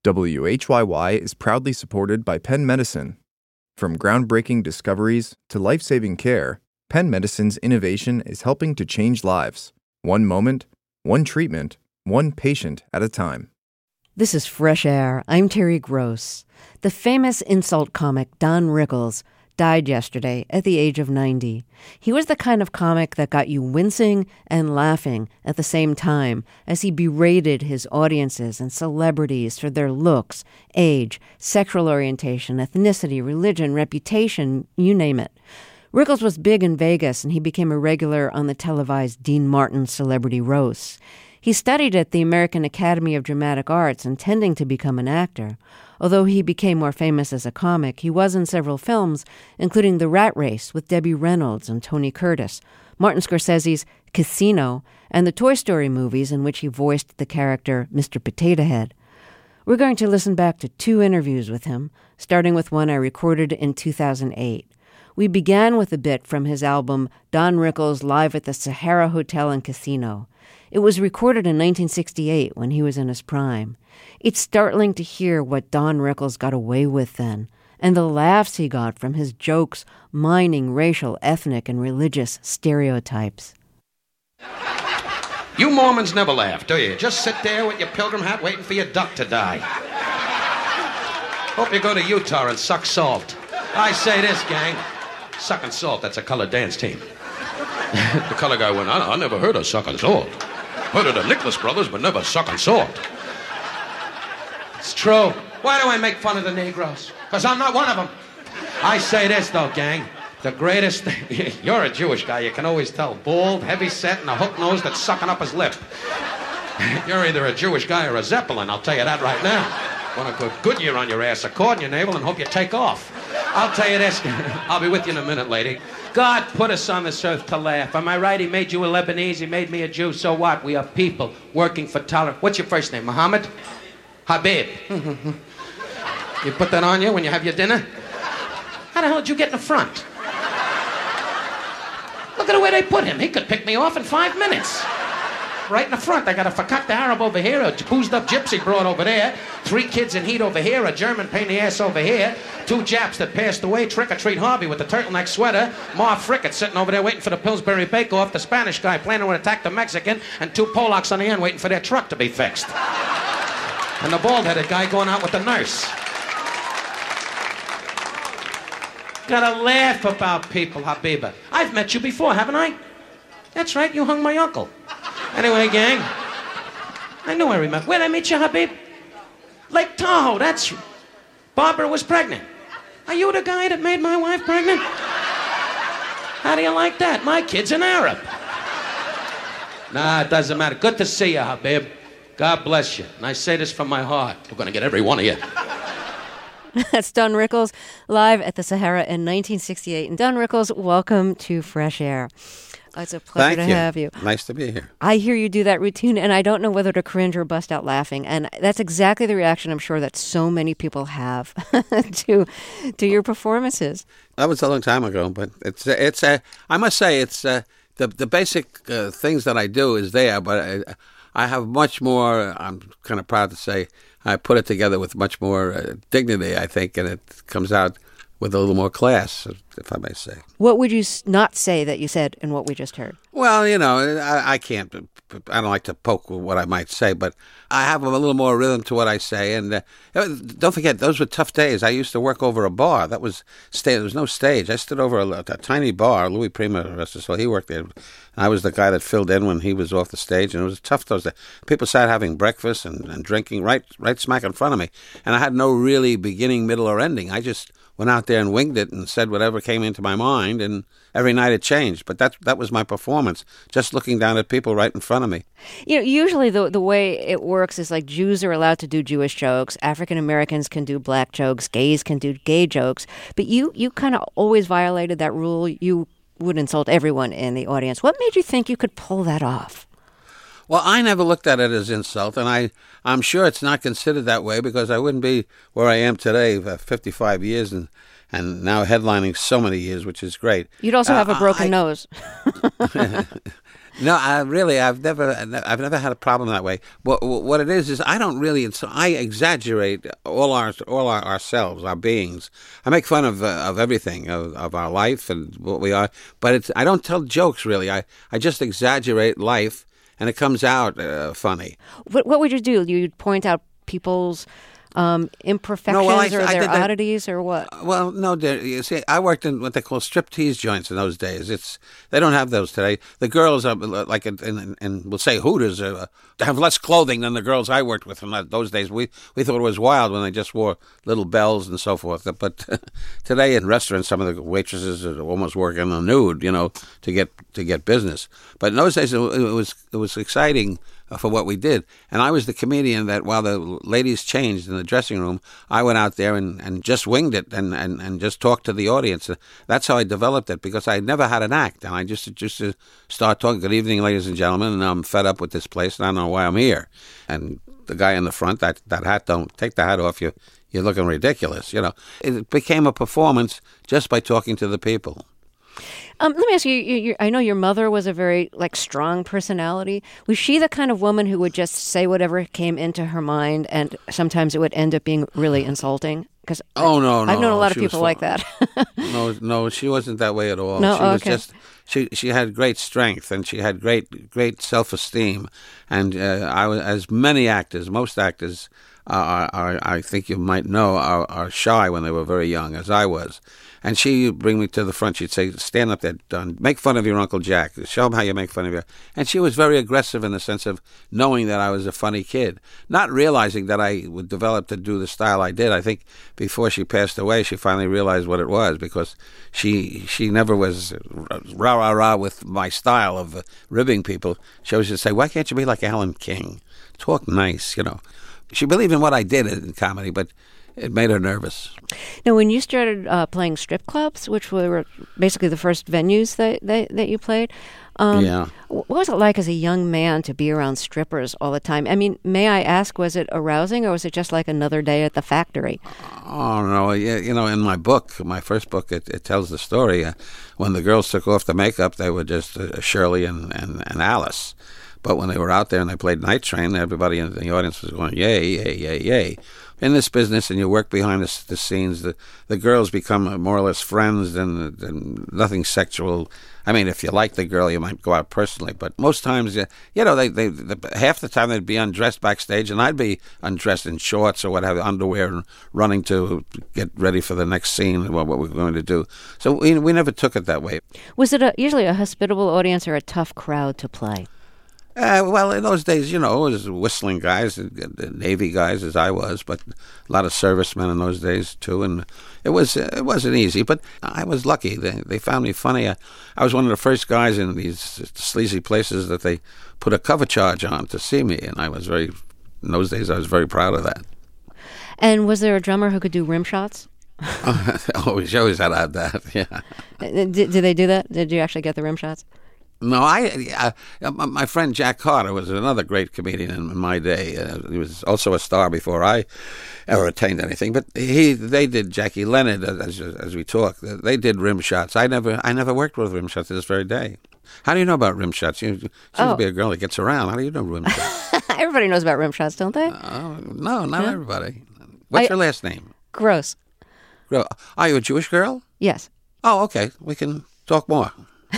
WHYY is proudly supported by Penn Medicine. From groundbreaking discoveries to life-saving care, Penn Medicine's innovation is helping to change lives. One moment, one treatment, one patient at a time. This is Fresh Air. I'm Terry Gross. The famous insult comic Don Rickles died yesterday at the age of 90. He was the kind of comic that got you wincing and laughing at the same time as he berated his audiences and celebrities for their looks, age, sexual orientation, ethnicity, religion, reputation, you name it. Rickles was big in Vegas, and he became a regular on the televised Dean Martin celebrity roasts. He studied at the American Academy of Dramatic Arts, intending to become an actor. Although he became more famous as a comic, he was in several films, including The Rat Race with Debbie Reynolds and Tony Curtis, Martin Scorsese's Casino, and the Toy Story movies in which he voiced the character Mr. Potato Head. We're going to listen back to 2 interviews with him, starting with one I recorded in 2008. We began with a bit from his album Don Rickles Live at the Sahara Hotel and Casino. It was recorded in 1968 when he was in his prime. It's startling to hear what Don Rickles got away with then, and the laughs he got from his jokes mining racial, ethnic, and religious stereotypes. You Mormons never laugh, do you? Just sit there with your pilgrim hat waiting for your duck to die. Hope you go to Utah and suck salt. I say this, gang. Sucking salt, that's a colored dance team. The color guy went, I never heard of sucking salt. Heard of the Nicholas brothers, but never sucking salt. It's true. Why do I make fun of the Negroes? Because I'm not one of them. I say this, though, gang. The greatest thing... You're a Jewish guy, you can always tell. Bald, heavy-set, and a hook nose that's sucking up his lip. You're either a Jewish guy or a Zeppelin, I'll tell you that right now. Want to put Goodyear on your ass, a cord in your navel, and hope you take off. I'll tell you this. I'll be with you in a minute, lady. God put us on this earth to laugh. Am I right? He made you a Lebanese. He made me a Jew. So what? We are people working for tolerance. What's your first name? Muhammad? Habib. You put that on you when you have your dinner? How the hell did you get in the front? Look at the way they put him. He could pick me off in 5 minutes. Right in the front. I got a fakakta Arab over here, a boozed up gypsy broad over there, 3 kids in heat over here, a German pain in the ass over here, 2 Japs that passed away, trick-or-treat Harvey with the turtleneck sweater, Ma Frickett sitting over there waiting for the Pillsbury Bake-Off, the Spanish guy planning to attack the Mexican, and 2 Polacks on the end waiting for their truck to be fixed. And the bald-headed guy going out with the nurse. Gotta laugh about people, Habiba. I've met you before, haven't I? That's right, you hung my uncle. Anyway, gang, I knew I remember. Where'd I meet you, Habib? Lake Tahoe, that's... Barbara was pregnant. Are you the guy that made my wife pregnant? How do you like that? My kid's an Arab. Nah, it doesn't matter. Good to see you, Habib. God bless you. And I say this from my heart. We're going to get every one of you. That's Don Rickles, live at the Sahara in 1968. And Don Rickles, welcome to Fresh Air. It's a pleasure to have you. Nice to be here. I hear you do that routine, and I don't know whether to cringe or bust out laughing. And that's exactly the reaction I'm sure that so many people have to your performances. That was a long time ago, but it's I must say it's the basic things that I do is there, but I have much more. I'm kind of proud to say I put it together with much more dignity, I think, and it comes out with a little more class, if I may say. What would you not say that you said in what we just heard? Well, you know, I can't, I don't like to poke what I might say, but I have a little more rhythm to what I say. And don't forget, those were tough days. I used to work over a bar. That was there was no stage. I stood over a tiny bar. Louis Prima, so he worked there. And I was the guy that filled in when he was off the stage, and it was tough those days. People sat having breakfast and drinking right smack in front of me, and I had no really beginning, middle, or ending. I just went out there and winged it and said whatever came into my mind, and every night it changed. But that was my performance, just looking down at people right in front of me. You know, usually the way it works is like Jews are allowed to do Jewish jokes, African Americans can do black jokes, gays can do gay jokes, but you kind of always violated that rule. You would insult everyone in the audience. What made you think you could pull that off? Well, I never looked at it as insult, and I'm sure it's not considered that way because I wouldn't be where I am today for 55 years and now headlining so many years, which is great. You'd also have a broken nose. No, I've never had a problem that way. What it is I don't really. I exaggerate ourselves, our beings. I make fun of everything, of our life and what we are. But I don't tell jokes really. I just exaggerate life, and it comes out funny. What would you do? You'd point out people's imperfections or their oddities or what? Well, no, you see, I worked in what they call striptease joints in those days. They don't have those today. The girls are like, and we'll say Hooters have less clothing than the girls I worked with in those days. We thought it was wild when they just wore little bells and so forth. But today in restaurants, some of the waitresses are almost working on nude, to get business. But in those days, it was exciting for what we did. And I was the comedian that while the ladies changed in the dressing room, I went out there and just winged it and just talked to the audience. That's how I developed it, because I never had an act. And I just to start talking, good evening, ladies and gentlemen, and I'm fed up with this place, and I don't know why I'm here. And the guy in the front, that hat, don't take the hat off, you're looking ridiculous. It became a performance just by talking to the people. Let me ask you, I know your mother was a very strong personality. Was she the kind of woman who would just say whatever came into her mind, and sometimes it would end up being really insulting? Because no, I've known a lot of people like that. No, she wasn't that way at all. No, she was okay. just she had great strength, and she had great self-esteem, and I was, as many actors, most actors, I think you might know, are shy when they were very young, as I was. And she would bring me to the front. She'd say, stand up there, Don. Make fun of your Uncle Jack. Show him how you make fun of your... And she was very aggressive in the sense of knowing that I was a funny kid. Not realizing that I would develop to do the style I did. I think before she passed away, she finally realized what it was, because she never was rah-rah-rah with my style of ribbing people. She always just say, why can't you be like Alan King? Talk nice, She believed in what I did in comedy, but it made her nervous. Now, when you started playing strip clubs, which were basically the first venues that you played, what was it like as a young man to be around strippers all the time? I mean, may I ask, was it arousing, or was it just like another day at the factory? Oh, no. In my book, my first book, it tells the story. When the girls took off the makeup, they were just Shirley and Alice. But when they were out there and they played Night Train, everybody in the audience was going, yay, yay, yay, yay. In this business, and you work behind the scenes, the girls become more or less friends and nothing sexual. I mean, if you like the girl, you might go out personally. But most times, they half the time they'd be undressed backstage, and I'd be undressed in shorts or whatever, underwear, and running to get ready for the next scene, what we're going to do. So we never took it that way. Was it usually a hospitable audience or a tough crowd to play? Well, in those days, it was whistling guys, Navy guys, as I was, but a lot of servicemen in those days too, and it wasn't easy. But I was lucky; they found me funny. I was one of the first guys in these sleazy places that they put a cover charge on to see me, and in those days, I was very proud of that. And was there a drummer who could do rim shots? Always had to have that. Yeah. Did they do that? Did you actually get the rim shots? No, my friend Jack Carter was another great comedian in my day. He was also a star before I ever attained anything. But they did Jackie Leonard, as we talk. They did rim shots. I never worked with rim shots to this very day. How do you know about rim shots? You seem to be a girl that gets around. How do you know rim shots? Everybody knows about rim shots, don't they? No, not everybody. What's your last name? Gross. Are you a Jewish girl? Yes. Oh, okay. We can talk more.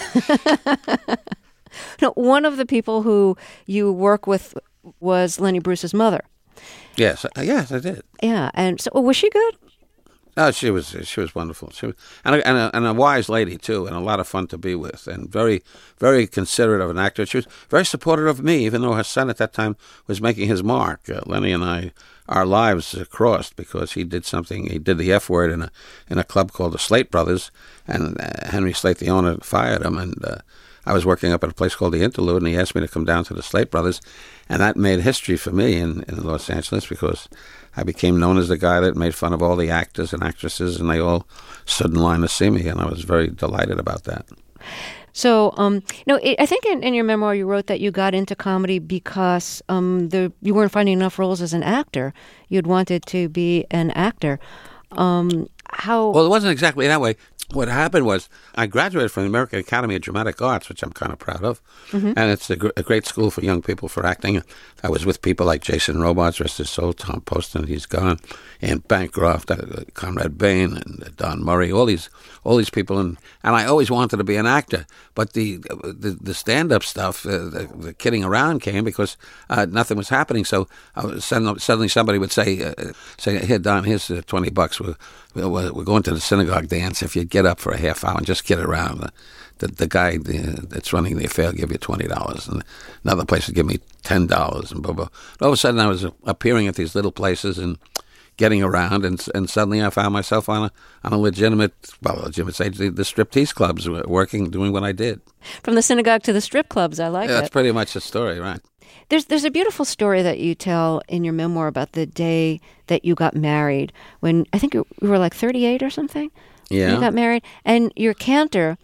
No, one of the people who you work with was Lenny Bruce's mother. Yes, I did. Yeah, and so was she good? Oh, she was wonderful. She was, and a wise lady too, and a lot of fun to be with, and very, very considerate of an actor. She was very supportive of me, even though her son at that time was making his mark. Lenny and I, our lives crossed because he did something. He did the F word in a club called the Slate Brothers, and Henry Slate, the owner, fired him. And I was working up at a place called the Interlude, and he asked me to come down to the Slate Brothers, and that made history for me in Los Angeles because I became known as the guy that made fun of all the actors and actresses, and they all stood in line to see me, and I was very delighted about that. So, I think in your memoir you wrote that you got into comedy because you weren't finding enough roles as an actor. You'd wanted to be an actor. Well, it wasn't exactly that way. what happened was I graduated from the American Academy of Dramatic Arts, which I'm kind of proud of, and it's a great school for young people for acting. I was with people like Jason Robards, rest his soul, Tom Poston, he's gone, and Bancroft, Conrad Bain, and Don Murray, all these people, and I always wanted to be an actor, but the stand-up stuff, the kidding around came because nothing was happening. So suddenly somebody would say, "Here, Don, here's $20. We're going to the synagogue dance. If you get up for a half hour and just get around, the guy that's running the affair will give you $20, and another place will give me $10, and blah blah." All of a sudden, I was appearing at these little places and getting around, and suddenly I found myself on a legitimate stage. The striptease clubs were working, doing what I did. From the synagogue to the strip clubs, I like That's it. pretty much the story, right? There's a beautiful story that you tell in your memoir about the day that you got married, when I think you were like 38 or something. Yeah. You got married, and your cantor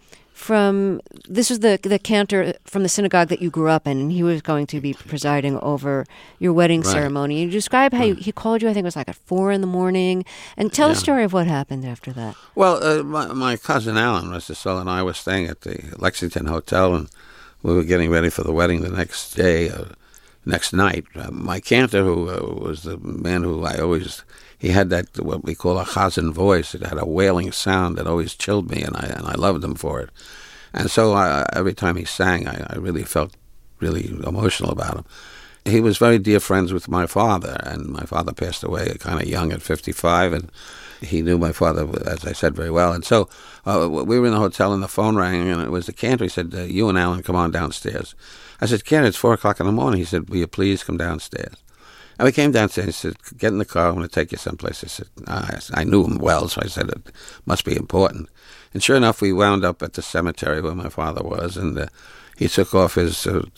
this was the cantor from the synagogue that you grew up in, and he was going to be presiding over your wedding ceremony. You describe how he called you, I think it was like at 4 a.m, and tell the story of what happened after that. Well, my cousin Alan, Mr. Soul, and I were staying at the Lexington Hotel, and we were getting ready for the wedding the next day, next night. My cantor, who was the man who he had that, what we call a chazan voice. It had a wailing sound that always chilled me, and I loved him for it. And so every time he sang, I really felt really emotional about him. He was very dear friends with my father, and my father passed away kind of young at 55, and he knew my father, as I said, very well. And so we were in the hotel, and the phone rang, and it was the cantor. He said, "You and Alan, come on downstairs." I said, "Cantor, it's 4 o'clock in the morning." He said, "Will you please come downstairs?" And we came downstairs. He said, "Get in the car. I'm going to take you someplace." I said, I knew him well, so I said, "It must be important." And sure enough, we wound up at the cemetery where my father was, and he took off his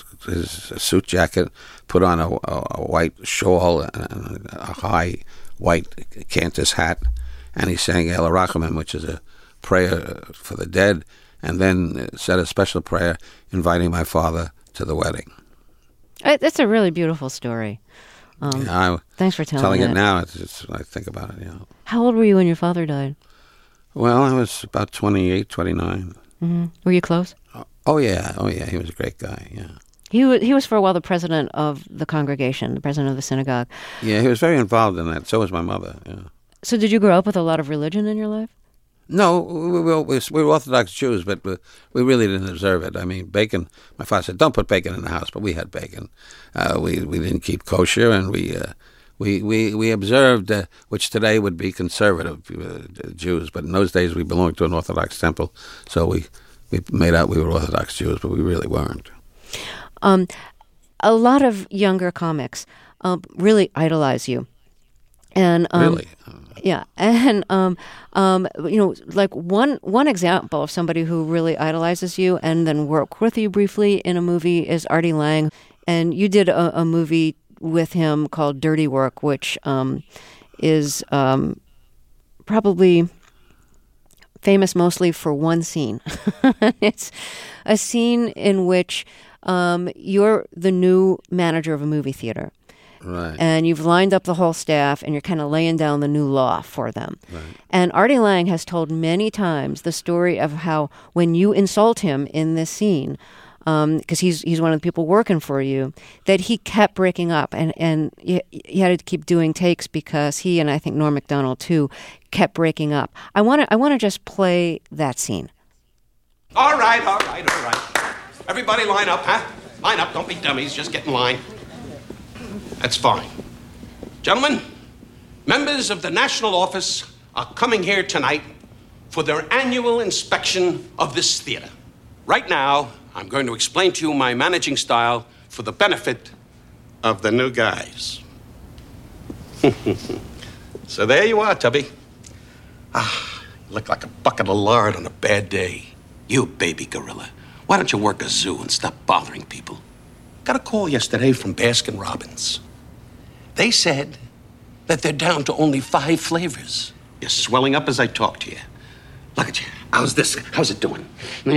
suit jacket, put on a white shawl and a high white cantor's hat, and he sang El Rachamim, which is a prayer for the dead, and then said a special prayer inviting my father to the wedding. That's a really beautiful story. Thanks for telling it now. I think about it. How old were you when your father died? Well, I was about 28, 29. Mm-hmm. Were you close? Oh yeah. He was a great guy. Yeah. He was for a while the president of the congregation, the president of the synagogue. Yeah, he was very involved in that. So was my mother. Yeah. So did you grow up with a lot of religion in your life? No, we were Orthodox Jews, but we really didn't observe it. I mean, bacon. My father said, "Don't put bacon in the house," but we had bacon. We didn't keep kosher, and we observed, which today would be conservative Jews, but in those days we belonged to an Orthodox temple, so we made out we were Orthodox Jews, but we really weren't. A lot of younger comics really idolize you, and really. Yeah, and like one example of somebody who really idolizes you and then worked with you briefly in a movie is Artie Lange, and you did a movie with him called Dirty Work, which is probably famous mostly for one scene. It's a scene in which you're the new manager of a movie theater. Right. And you've lined up the whole staff, and you're kind of laying down the new law for them. Right. And Artie Lange has told many times the story of how when you insult him in this scene, because he's one of the people working for you, that he kept breaking up, and he had to keep doing takes because he, and I think Norm Macdonald too, kept breaking up. I want to just play that scene. All right. Everybody line up, huh? Line up, don't be dummies, just get in line. That's fine. Gentlemen, members of the National Office are coming here tonight for their annual inspection of this theater. Right now, I'm going to explain to you my managing style for the benefit of the new guys. So there you are, Tubby. You look like a bucket of lard on a bad day. You baby gorilla. Why don't you work a zoo and stop bothering people? Got a call yesterday from Baskin Robbins. They said that they're down to only 5 flavors. You're swelling up as I talk to you. Look at you. How's this? How's it doing?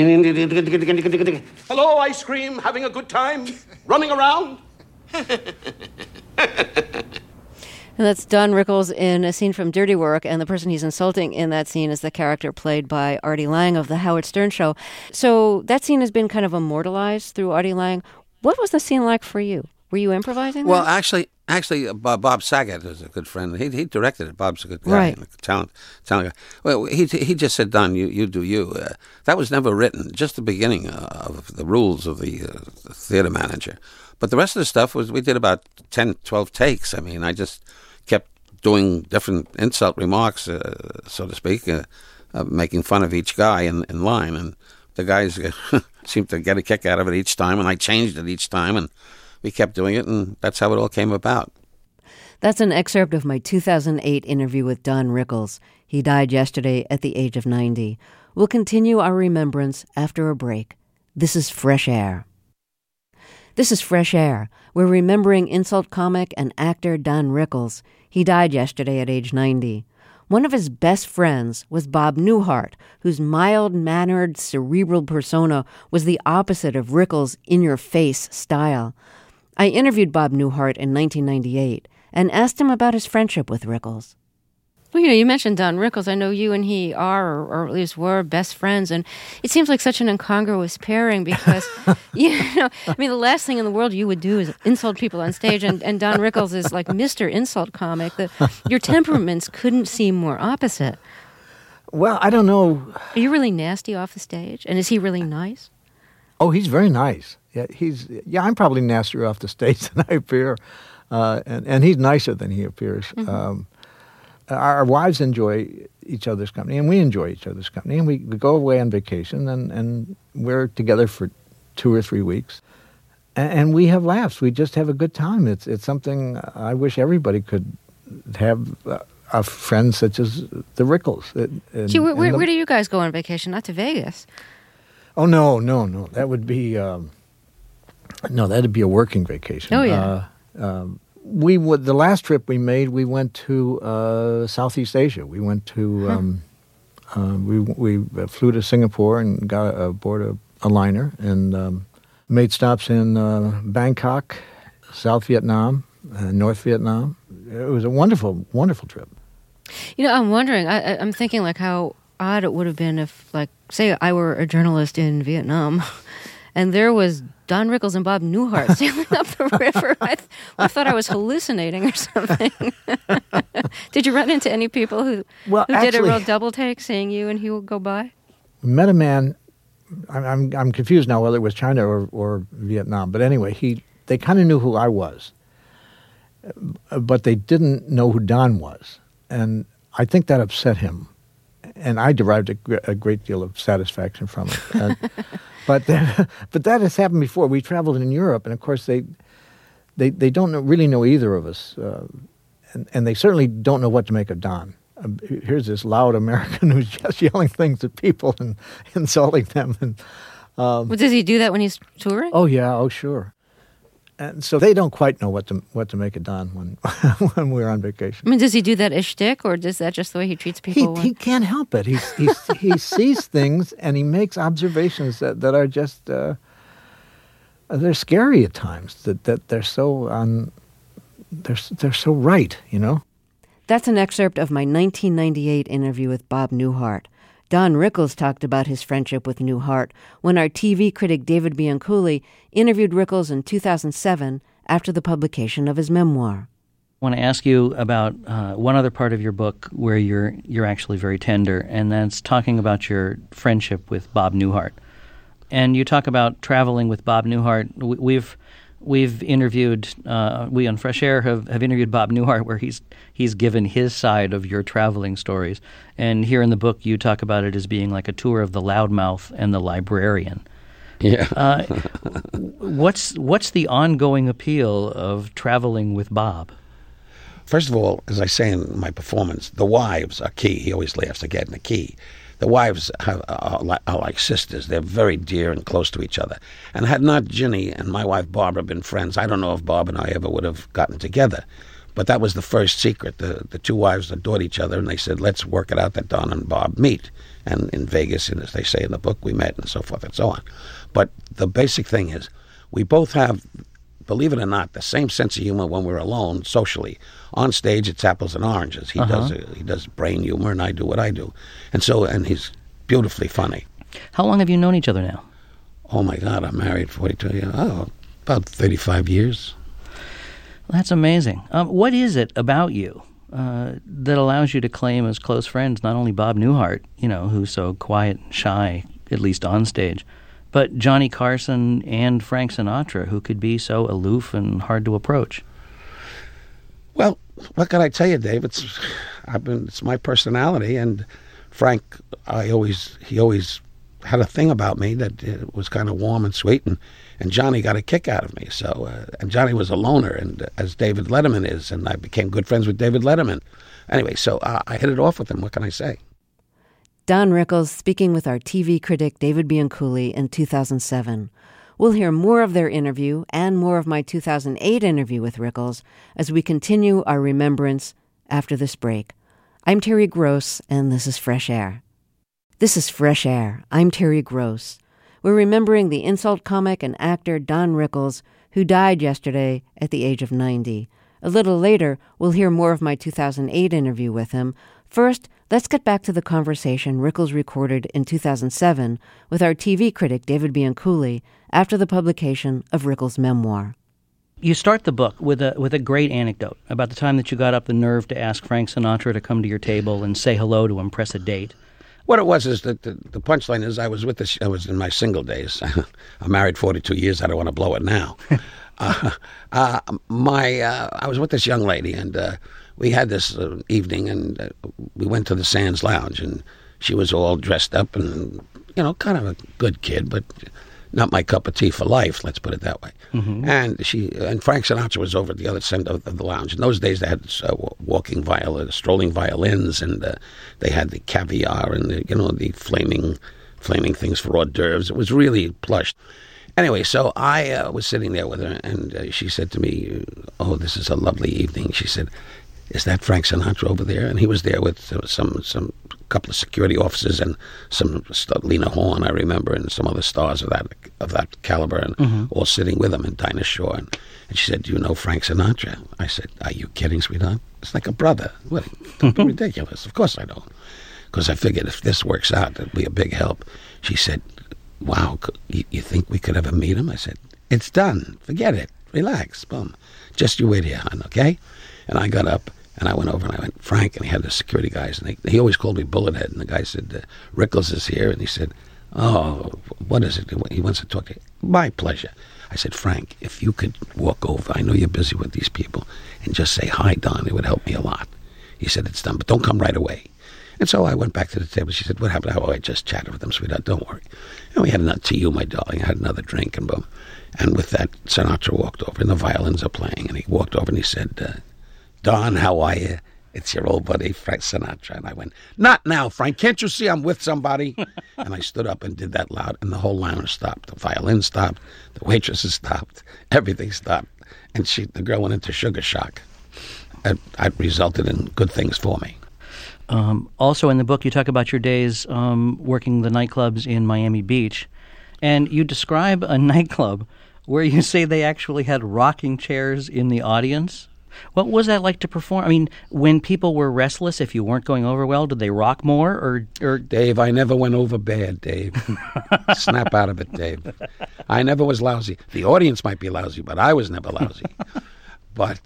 Hello, ice cream. Having a good time? Running around? And that's Don Rickles in a scene from Dirty Work, and the person he's insulting in that scene is the character played by Artie Lang of The Howard Stern Show. So that scene has been kind of immortalized through Artie Lang. What was the scene like for you? Were you improvising Well, that? actually, Bob Saget is a good friend. He directed it. Bob's a good guy, Right. and a talent guy. Well, he just said, "Don, you do you." That was never written. Just the beginning of the rules of the theater manager. But the rest of the stuff we did about 10, 12 takes. I mean, I just kept doing different insult remarks, so to speak, making fun of each guy in line, and the guys seemed to get a kick out of it each time, and I changed it each time, and we kept doing it, and that's how it all came about. That's an excerpt of my 2008 interview with Don Rickles. He died yesterday at the age of 90. We'll continue our remembrance after a break. This is Fresh Air. This is Fresh Air. We're remembering insult comic and actor Don Rickles. He died yesterday at age 90. One of his best friends was Bob Newhart, whose mild-mannered, cerebral persona was the opposite of Rickles' in-your-face style. I interviewed Bob Newhart in 1998 and asked him about his friendship with Rickles. Well, you mentioned Don Rickles. I know you and he are, or at least were, best friends, and it seems like such an incongruous pairing because, the last thing in the world you would do is insult people on stage, and Don Rickles is like Mr. Insult Comic. Your temperaments couldn't seem more opposite. Well, I don't know. Are you really nasty off the stage, and is he really nice? Oh, he's very nice. Yeah, I'm probably nastier off the stage than I appear, and he's nicer than he appears. Mm-hmm. Our wives enjoy each other's company, and we enjoy each other's company, and we go away on vacation, and we're together for 2 or 3 weeks, and we have laughs. We just have a good time. It's something I wish everybody could have a friend such as the Rickles. Gee, where do you guys go on vacation? Not to Vegas. Oh, no. That would be that'd be a working vacation. Oh, yeah. The last trip we made, we went to Southeast Asia. We went to we flew to Singapore and got aboard a liner and made stops in Bangkok, South Vietnam, North Vietnam. It was a wonderful, wonderful trip. I'm wondering. I'm thinking like how odd it would have been if, like, say I were a journalist in Vietnam, and there was Don Rickles and Bob Newhart sailing up the river. I thought I was hallucinating or something. Did you run into any people who did a real double take, seeing you and he would go by? We met a man. I'm confused now whether it was China or Vietnam, but anyway, they kind of knew who I was, but they didn't know who Don was, and I think that upset him. And I derived a great deal of satisfaction from it. But that has happened before. We traveled in Europe, and of course they don't really know either of us, and they certainly don't know what to make of Don. Here's this loud American who's just yelling things at people and insulting them. And does he do that when he's touring? Oh yeah, oh sure. And so they don't quite know what to make of Don when we're on vacation. I mean, does he do that as shtick, or is that just the way he treats people? He can't help it. He sees things and he makes observations that are just they're scary at times. That they're so they're so right, That's an excerpt of my 1998 interview with Bob Newhart. Don Rickles talked about his friendship with Newhart when our TV critic David Bianculli interviewed Rickles in 2007 after the publication of his memoir. I want to ask you about one other part of your book where you're actually very tender, and that's talking about your friendship with Bob Newhart. And you talk about traveling with Bob Newhart. We've interviewed, we on Fresh Air have interviewed Bob Newhart, where he's given his side of your traveling stories. And here in the book, you talk about it as being like a tour of the loudmouth and the librarian. Yeah. What's the ongoing appeal of traveling with Bob? First of all, as I say in my performance, the wives are key. He always laughs at getting the key. The wives are like sisters. They're very dear and close to each other. And had not Ginny and my wife Barbara been friends, I don't know if Bob and I ever would have gotten together. But that was the first secret. The two wives adored each other, and they said, let's work it out that Don and Bob meet. And in Vegas, and as they say in the book, we met, and so forth and so on. But the basic thing is, we both have believe it or not, the same sense of humor when we're alone socially. On stage, it's apples and oranges. He does brain humor, and I do what I do. And he's beautifully funny. How long have you known each other now? Oh, my God, I'm married 42 years. Oh, about 35 years. That's amazing. What is it about you that allows you to claim as close friends not only Bob Newhart, who's so quiet and shy, at least on stage, but Johnny Carson and Frank Sinatra, who could be so aloof and hard to approach? Well, what can I tell you, Dave? It's my personality, and Frank, he always had a thing about me that was kind of warm and sweet, and Johnny got a kick out of me. So, and Johnny was a loner, and as David Letterman is, and I became good friends with David Letterman. Anyway, so I hit it off with him. What can I say? Don Rickles speaking with our TV critic David Bianculli in 2007. We'll hear more of their interview and more of my 2008 interview with Rickles as we continue our remembrance after this break. I'm Terry Gross, and this is Fresh Air. This is Fresh Air. I'm Terry Gross. We're remembering the insult comic and actor Don Rickles, who died yesterday at the age of 90. A little later, we'll hear more of my 2008 interview with him. First, let's get back to the conversation Rickles recorded in 2007 with our TV critic David Bianculli after the publication of Rickles' memoir. You start the book with a great anecdote about the time that you got up the nerve to ask Frank Sinatra to come to your table and say hello to him, press a date. What it was is that the punchline is I was in my single days. I'm married 42 years. I don't want to blow it now. I was with this young lady, and we had this evening, and we went to the Sands Lounge, and she was all dressed up and, kind of a good kid, but not my cup of tea for life, let's put it that way. Mm-hmm. And Frank Sinatra was over at the other end of the lounge. In those days, they had strolling violins, and they had the caviar and the flaming things for hors d'oeuvres. It was really plush. Anyway, so I was sitting there with her, and she said to me, "Oh, this is a lovely evening." She said, "Is that Frank Sinatra over there?" And he was there with some couple of security officers and some Lena Horne, I remember, and some other stars of that caliber, and all sitting with him, and Dinah Shore. And she said, "Do you know Frank Sinatra?" I said, "Are you kidding, sweetheart? It's like a brother. What? Don't be ridiculous. Of course I don't." Because I figured if this works out, it'd be a big help. She said, "Wow, you think we could ever meet him?" I said, "It's done. Forget it. Relax. Boom. Just you wait here, hon, okay?" And I got up, and I went over, and I went, "Frank," and he had the security guys, and he always called me Bullethead, and the guy said, "Rickles is here," and he said, "Oh, what is it? He wants to talk to you." "My pleasure." I said, "Frank, if you could walk over, I know you're busy with these people, and just say, 'Hi, Don,' it would help me a lot." He said, "It's done, but don't come right away." And so I went back to the table. She said, "What happened?" "Oh, I just chatted with them, sweetheart. Don't worry." And we had another to you, my darling. I had another drink, and boom. And with that, Sinatra walked over, and the violins are playing, and he walked over, and he said, "Don, how are you? It's your old buddy, Frank Sinatra." And I went, "Not now, Frank. Can't you see I'm with somebody?" And I stood up and did that loud, and the whole lounge stopped. The violin stopped. The waitresses stopped. Everything stopped. And the girl went into sugar shock. It resulted in good things for me. Also in the book, you talk about your days working the nightclubs in Miami Beach, and you describe a nightclub where you say they actually had rocking chairs in the audience. What was that like to perform? I mean, when people were restless, if you weren't going over well, did they rock more? Or Dave, I never went over bad, Dave. Snap out of it, Dave. I never was lousy. The audience might be lousy, but I was never lousy. But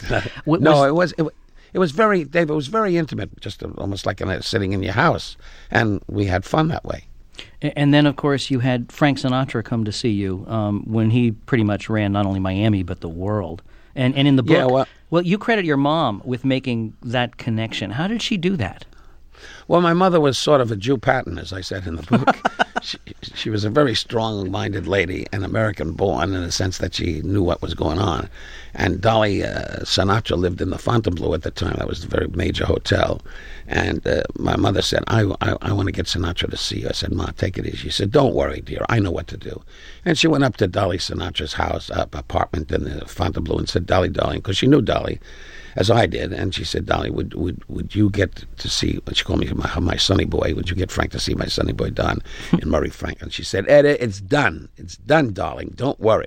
it was very, Dave, it was very intimate, just almost like sitting in your house. And we had fun that way. And then, of course, you had Frank Sinatra come to see you when he pretty much ran not only Miami, but the world. And in the book, well, you credit your mom with making that connection. How did she do that? Well, my mother was sort of a Jew pattern, as I said in the book. She was a very strong-minded lady, and American-born in the sense that she knew what was going on. And Dolly Sinatra lived in the Fontainebleau at the time. That was a very major hotel. And my mother said, I want to get Sinatra to see you. I said, "Ma, take it easy." She said, "Don't worry, dear. I know what to do." And she went up to Dolly Sinatra's house, apartment in the Fontainebleau, and said, "Dolly, darling," because she knew Dolly, as I did. And she said, "Dolly, would you get to see," she called me my sonny boy, "would you get Frank to see my sonny boy Don in Murray Frank?" And she said, "Etta, it's done. It's done, darling. Don't worry."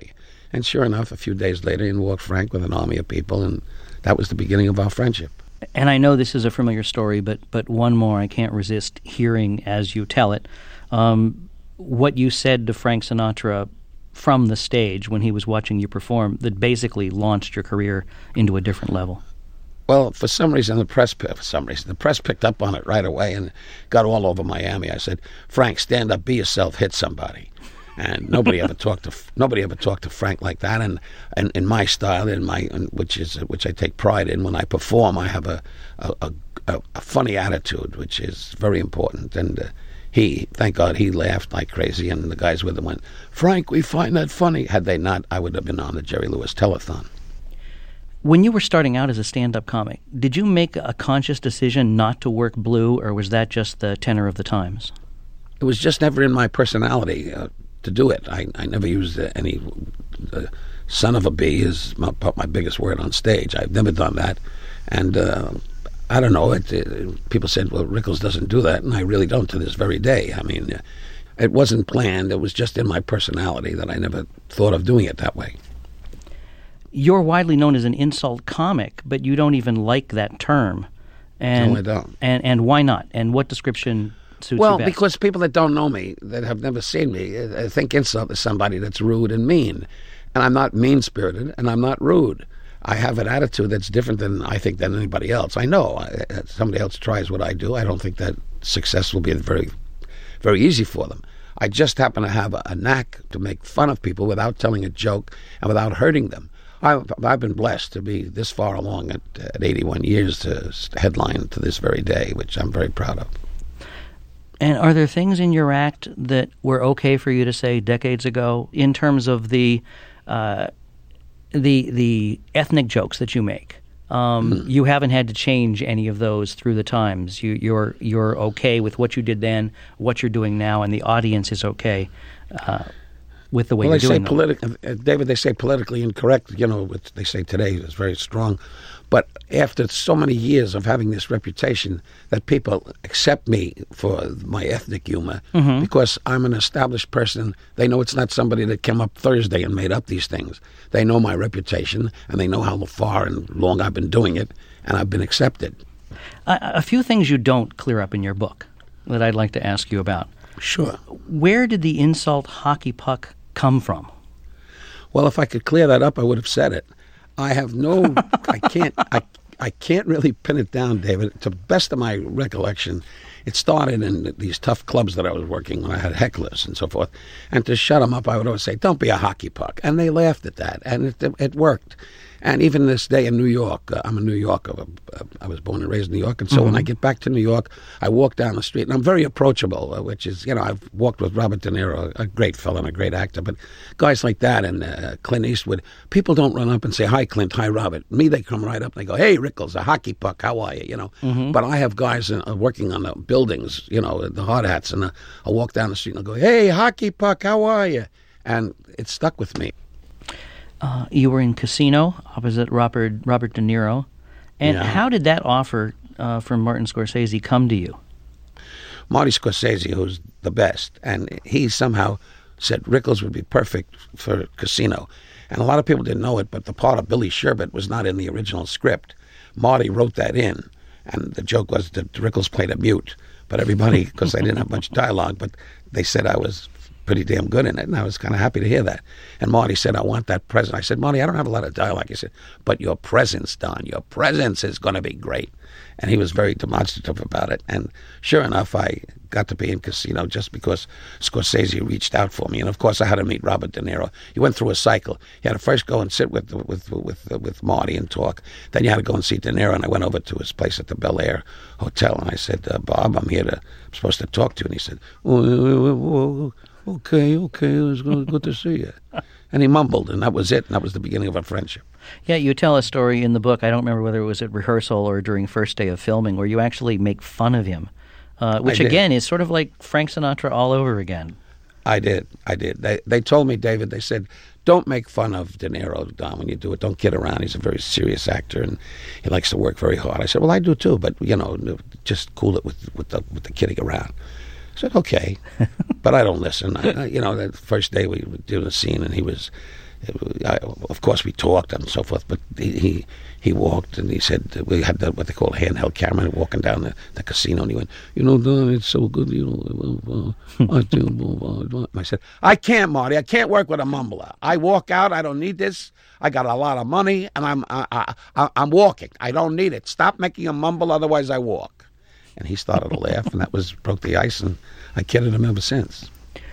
And sure enough, a few days later, in walked Frank with an army of people, and that was the beginning of our friendship. And I know this is a familiar story, but one more I can't resist hearing as you tell it. What you said to Frank Sinatra from the stage when he was watching you perform that basically launched your career into a different level. Well, for some reason, the press picked up on it right away and got all over Miami. I said, "Frank, stand up, be yourself, hit somebody." And nobody ever talked to Frank like that. And in my style, which I take pride in, when I perform, I have a funny attitude, which is very important. And thank God, he laughed like crazy, and the guys with him went, "Frank, we find that funny." Had they not, I would have been on the Jerry Lewis telethon. When you were starting out as a stand-up comic, did you make a conscious decision not to work blue, or was that just the tenor of the times? It was just never in my personality to do it. I never used any son of a bee is my biggest word on stage. I've never done that. And I don't know. People said, well, Rickles doesn't do that, and I really don't to this very day. I mean, it wasn't planned. It was just in my personality that I never thought of doing it that way. You're widely known as an insult comic, but you don't even like that term. And, no, I don't. And why not? And what description suits you Well, best? because people that don't know me, that have never seen me, think insult is somebody that's rude and mean. And I'm not mean-spirited, and I'm not rude. I have an attitude that's different than anybody else. I know somebody else tries what I do. I don't think that success will be very, very easy for them. I just happen to have a knack to make fun of people without telling a joke and without hurting them. I've been blessed to be this far along at 81 years to headline to this very day, which I'm very proud of. And are there things in your act that were okay for you to say decades ago in terms of the ethnic jokes that you make? You haven't had to change any of those through the times. You're okay with what you did then, what you're doing now, and the audience is okay with the way you're doing them. David, they say politically incorrect, what they say today is very strong. But after so many years of having this reputation that people accept me for my ethnic humor, because I'm an established person, they know it's not somebody that came up Thursday and made up these things. They know my reputation, and they know how far and long I've been doing it, and I've been accepted. A few things you don't clear up in your book that I'd like to ask you about. Sure. Where did the insult hockey puck come from? Well, if I could clear that up, I would have said it. I have no, I can't really pin it down, David. To the best of my recollection, it started in these tough clubs that I was working when I had hecklers and so forth. And to shut them up, I would always say, "Don't be a hockey puck." And they laughed at that, and it worked. And even this day in New York, I'm a New Yorker. I was born and raised in New York. And so when I get back to New York, I walk down the street, and I'm very approachable, which is, I've walked with Robert De Niro, a great fellow and a great actor. But guys like that and Clint Eastwood, people don't run up and say, "Hi, Clint. Hi, Robert." Me, they come right up and they go, "Hey, Rickles, a hockey puck. How are you?" But I have guys working on the buildings, the hard hats, and I'll walk down the street and I'll go, "Hey, hockey puck. How are you?" And it stuck with me. You were in Casino opposite Robert De Niro. And how did that offer from Martin Scorsese come to you? Marty Scorsese, who's the best, and he somehow said Rickles would be perfect for Casino. And a lot of people didn't know it, but the part of Billy Sherbet was not in the original script. Marty wrote that in, and the joke was that Rickles played a mute. But everybody, because I didn't have much dialogue, but they said I was pretty damn good in it, and I was kind of happy to hear that. And Marty said, "I want that presence." I said, "Marty, I don't have a lot of dialogue." He said, "But your presence, Don, your presence is going to be great." And he was very demonstrative about it. And sure enough, I got to be in Casino just because Scorsese reached out for me. And of course, I had to meet Robert De Niro. He went through a cycle. You had to first go and sit with Marty and talk. Then you had to go and see De Niro. And I went over to his place at the Bel Air Hotel, and I said, "Bob, I'm supposed to talk to you." And he said, Okay, it was good to see you. And he mumbled, and that was it. And that was the beginning of our friendship. Yeah, you tell a story in the book, I don't remember whether it was at rehearsal or during first day of filming, where you actually make fun of him, which again is sort of like Frank Sinatra all over again. I did. They told me, David, they said, "Don't make fun of De Niro, Don, when you do it. Don't kid around. He's a very serious actor, and he likes to work very hard." I said, "Well, I do too, but, just cool it with the kidding around." I said, "Okay," but I don't listen. The first day we were doing a scene, and he was of course, we talked and so forth, but he walked and he said, we had what they call a handheld camera walking down the casino, and he went, Don, it's so good, I said, I can't, Marty, I can't work with a mumbler. I walk out, I don't need this. I got a lot of money, and I'm walking. I don't need it. Stop making a mumble, otherwise I walk. And he started to laugh, and that broke the ice, and I kidded him ever since.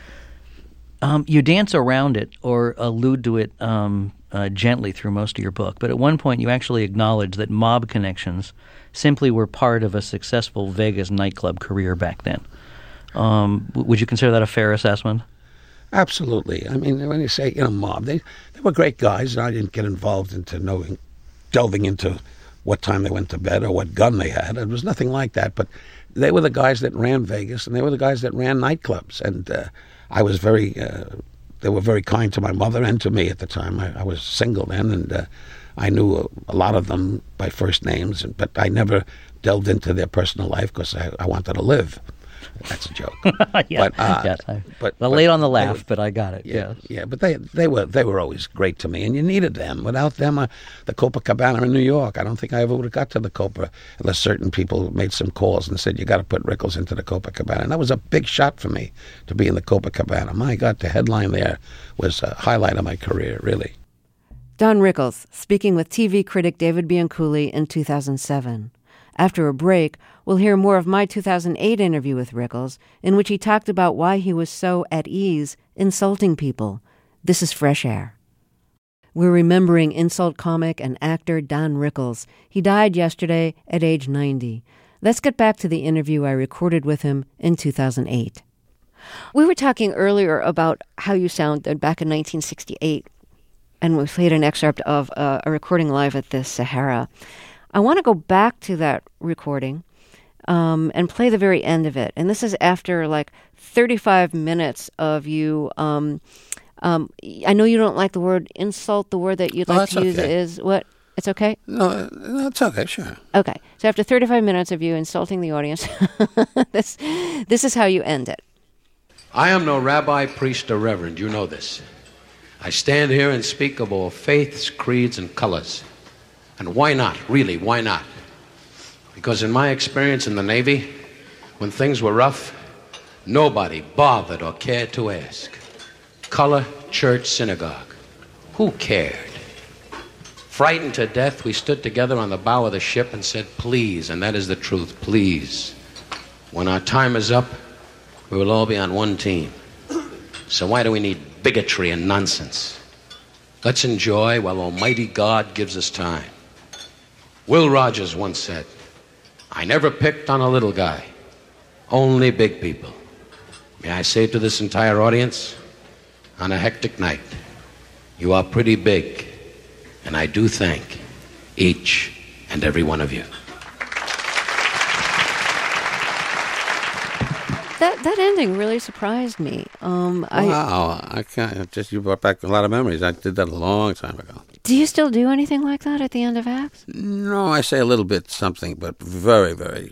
You dance around it or allude to it gently through most of your book, but at one point you actually acknowledge that mob connections simply were part of a successful Vegas nightclub career back then. Would you consider that a fair assessment? Absolutely. I mean, when you say, mob, they were great guys, and I didn't get involved into delving into what time they went to bed or what gun they had. It was nothing like that, but they were the guys that ran Vegas, and they were the guys that ran nightclubs, and I was they were very kind to my mother and to me at the time. I was single then, and I knew a lot of them by first names, but I never delved into their personal life because I wanted to live. That's a joke. Yeah, yes. Late on the laugh, but I got it. Yeah, yes. Yeah, but they were always great to me, and you needed them. Without them, the Copacabana in New York, I don't think I ever would have got to the Copa unless certain people made some calls and said, you got to put Rickles into the Copacabana. And that was a big shot for me to be in the Copacabana. My God, the headline there was a highlight of my career, really. Don Rickles, speaking with TV critic David Bianculli in 2007. After a break, we'll hear more of my 2008 interview with Rickles, in which he talked about why he was so at ease insulting people. This is Fresh Air. We're remembering insult comic and actor Don Rickles. He died yesterday at age 90. Let's get back to the interview I recorded with him in 2008. We were talking earlier about how you sounded back in 1968, and we played an excerpt of a recording live at the Sahara. I want to go back to that recording and play the very end of it. And this is after like 35 minutes of you. I know you don't like the word insult. The word that you'd like to use is what? It's okay? No, it's okay, sure. Okay. So after 35 minutes of you insulting the audience, this is how you end it. I am no rabbi, priest, or reverend. You know this. I stand here and speak of all faiths, creeds, and colors. And why not? Really, why not? Because in my experience in the Navy, when things were rough, nobody bothered or cared to ask. Color, church, synagogue. Who cared? Frightened to death, we stood together on the bow of the ship and said, please, and that is the truth, please. When our time is up, we will all be on one team. So why do we need bigotry and nonsense? Let's enjoy while Almighty God gives us time. Will Rogers once said, I never picked on a little guy, only big people. May I say to this entire audience, on a hectic night, you are pretty big, and I do thank each and every one of you. That ending really surprised me. Wow, you brought back a lot of memories. I did that a long time ago. Do you still do anything like that at the end of acts? No, I say a little bit something, but very, very,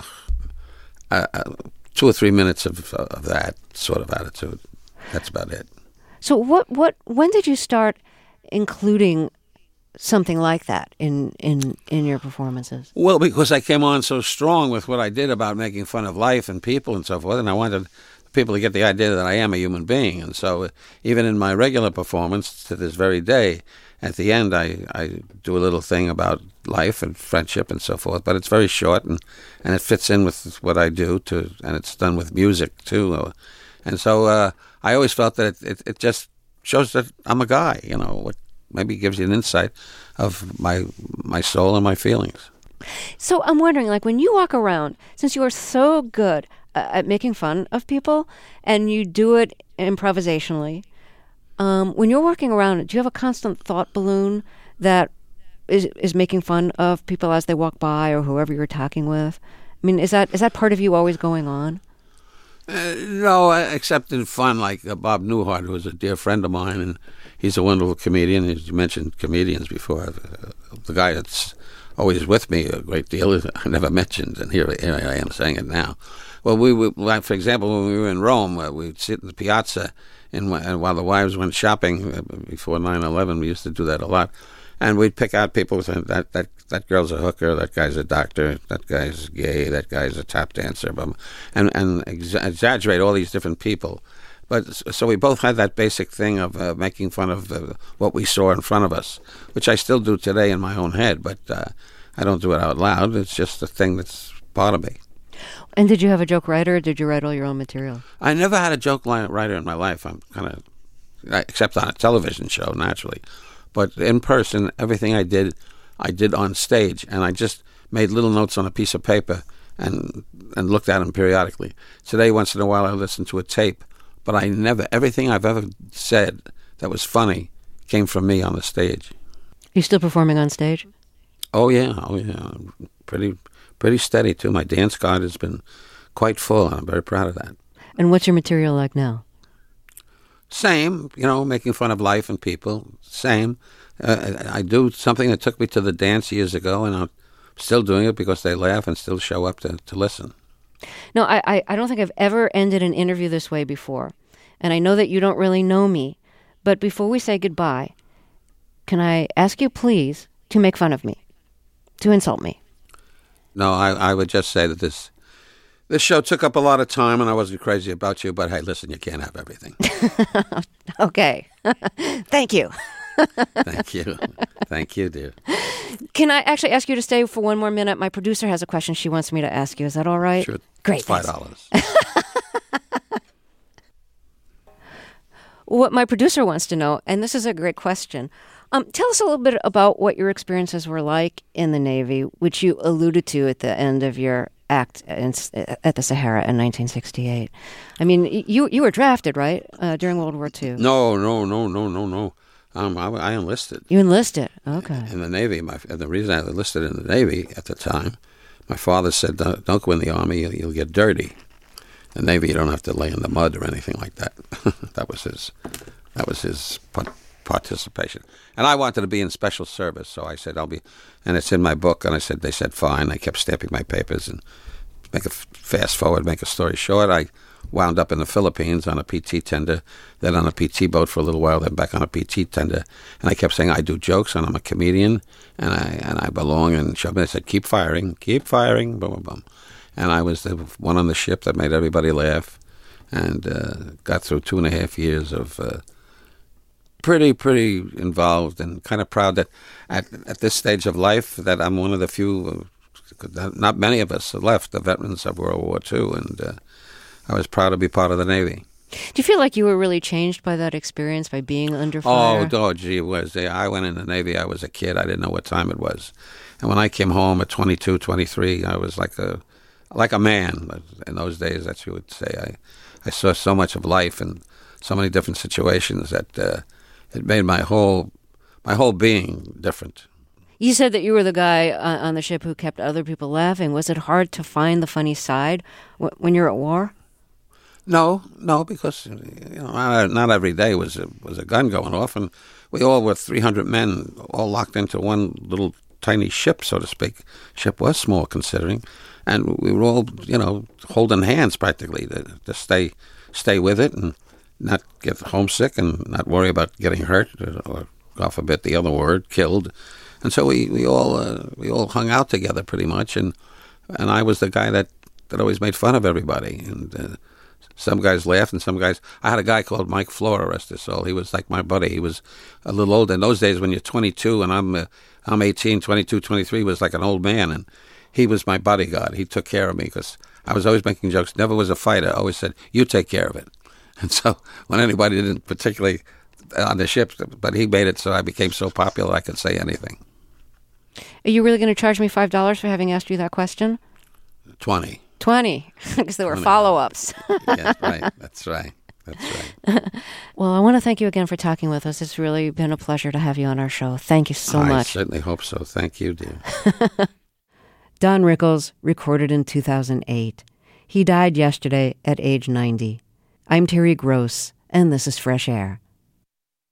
2 or 3 minutes of that sort of attitude. That's about it. So when did you start including something like that in your performances? Well, because I came on so strong with what I did about making fun of life and people and so forth, and I wanted people to get the idea that I am a human being. And so even in my regular performance to this very day, at the end I do a little thing about life and friendship and so forth, but it's very short and it fits in with what I do, and it's done with music too. And so I always felt that it just shows that I'm a guy, what maybe gives you an insight of my soul and my feelings. So I'm wondering, like, when you walk around, since you are so good at making fun of people, and you do it improvisationally, when you're walking around, do you have a constant thought balloon that is making fun of people as they walk by or whoever you're talking with? I mean, is that part of you always going on? No, except in fun, like Bob Newhart, who is a dear friend of mine, and he's a wonderful comedian. As you mentioned comedians before. The guy that's always with me a great deal, I never mentioned, and here I am saying it now. Well, we would, like, for example, when we were in Rome, we'd sit in the piazza, and while the wives went shopping before 9/11, we used to do that a lot, and we'd pick out people saying that girl's a hooker, that guy's a doctor, that guy's gay, that guy's a tap dancer, and exaggerate all these different people. But so we both had that basic thing of making fun of what we saw in front of us, which I still do today in my own head, but I don't do it out loud. It's just a thing that's part of me. And did you have a joke writer, or did you write all your own material? I never had a joke writer in my life. I'm kind of, except on a television show, naturally. But in person, everything I did on stage, and I just made little notes on a piece of paper and looked at them periodically. Today, once in a while, I listen to a tape, but everything I've ever said that was funny came from me on the stage. Are you still performing on stage? Oh yeah. Pretty steady, too. My dance card has been quite full, and I'm very proud of that. And what's your material like now? Same, making fun of life and people. Same. I do something that took me to the dance years ago, and I'm still doing it because they laugh and still show up to listen. No, I don't think I've ever ended an interview this way before. And I know that you don't really know me. But before we say goodbye, can I ask you, please, to make fun of me, to insult me? No, I would just say that this show took up a lot of time, and I wasn't crazy about you, but hey, listen, you can't have everything. Okay. Thank you. Thank you. Thank you, dear. Can I actually ask you to stay for one more minute? My producer has a question she wants me to ask you. Is that all right? Sure. Great. It's $5. What my producer wants to know, and this is a great question, tell us a little bit about what your experiences were like in the Navy, which you alluded to at the end of your act at the Sahara in 1968. I mean, you were drafted, right, during World War II? No. I enlisted. You enlisted? Okay. In the Navy. The reason I enlisted in the Navy at the time, my father said, don't go in the Army, you'll get dirty. In the Navy, you don't have to lay in the mud or anything like that. That was his participation. And I wanted to be in special service, so I said, I'll be, and it's in my book, and they said, fine. I kept stamping my papers, and make a fast forward, make a story short, I wound up in the Philippines on a PT tender, then on a PT boat for a little while, then back on a PT tender, and I kept saying, I do jokes, and I'm a comedian, and I belong, and they said, keep firing, boom, boom, boom. And I was the one on the ship that made everybody laugh, and got through 2.5 years of pretty involved, and kind of proud that at this stage of life that I'm one of the few, not many of us are left, the veterans of World War II, and I was proud to be part of the Navy. Do you feel like you were really changed by that experience, by being under fire? Oh, gee whiz. I went in the Navy, I was a kid, I didn't know what time it was. And when I came home at 22, 23, I was like a man. In those days, that's what you would say. I saw so much of life and so many different situations that it made my whole being different. You said that you were the guy on the ship who kept other people laughing. Was it hard to find the funny side when you're at war? No, because not every day was a gun going off, and we all were 300 men, all locked into one little tiny ship, so to speak. Ship was small considering, and we were all holding hands practically to stay with it and not get homesick and not worry about getting hurt or God forbid the other word, killed. And so we all hung out together pretty much, and I was the guy that always made fun of everybody, and some guys laughed and some guys. I had a guy called Mike Flora, rest his soul. He was like my buddy. He was a little older. In those days, when you're 22 and I'm 18, 22, 23, was like an old man, and he was my bodyguard. He took care of me because I was always making jokes. Never was a fighter. I always said, "You take care of it." And so when anybody didn't particularly on the ship, but he made it so I became so popular I could say anything. Are you really going to charge me $5 for having asked you that question? 20. 20, because there were follow-ups. Yes, right. That's right. Well, I want to thank you again for talking with us. It's really been a pleasure to have you on our show. Thank you so much. I certainly hope so. Thank you, dear. Don Rickles, recorded in 2008. He died yesterday at age 90. I'm Terry Gross, and this is Fresh Air.